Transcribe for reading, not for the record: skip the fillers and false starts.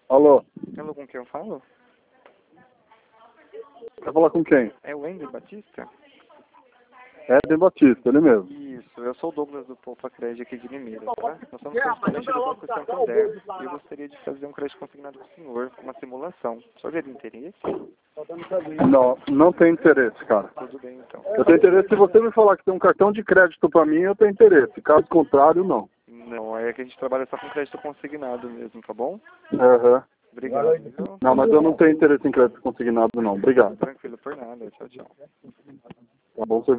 Alô? Alô, com quem eu falo? Quer falar com quem? É o Wender Batista? É Eden Batista, ele mesmo. Isso, eu sou o Douglas do Poupa Crédito aqui de Limeira, tá? Nós somos correspondentes do Banco Santander e eu gostaria de fazer um crédito consignado com o senhor, uma simulação. O senhor teria interesse? Não, não tem interesse, cara. Tudo bem, então. Eu tenho interesse se você me falar que tem um cartão de crédito pra mim, eu tenho interesse. Caso contrário, não. Não, é que a gente trabalha só com crédito consignado mesmo, tá bom? Aham. Obrigado, viu? Não, mas eu não tenho interesse em crédito consignado, não. Obrigado. Tranquilo, por nada. Tchau, tchau. Tá bom, você